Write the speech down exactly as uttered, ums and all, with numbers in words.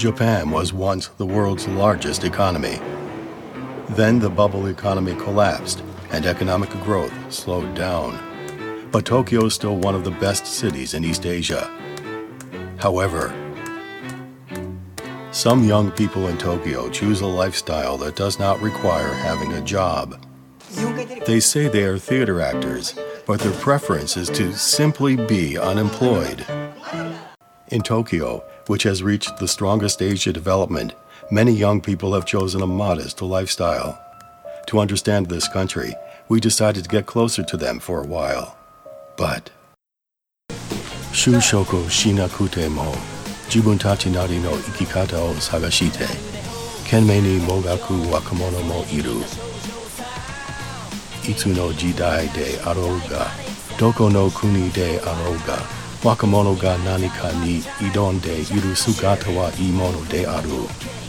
Japan was once the world's largest economy. Then the bubble economy collapsed and economic growth slowed down. But Tokyo is still one of the best cities in East Asia. However, some young people in Tokyo choose a lifestyle that does not require having a job. They say they are theater actors, but their preference is to simply be unemployed. In Tokyo, which has reached the strongest stage of development, many young people have chosen a modest lifestyle. To understand this country, we decided to get closer to them for a while. But 就職しなくても自分たちなりの生き方を探して懸命にもがく若者もいる。いつの時代であろうが、どこの国であろうが、若者が何かに挑んでいる姿はいいものである。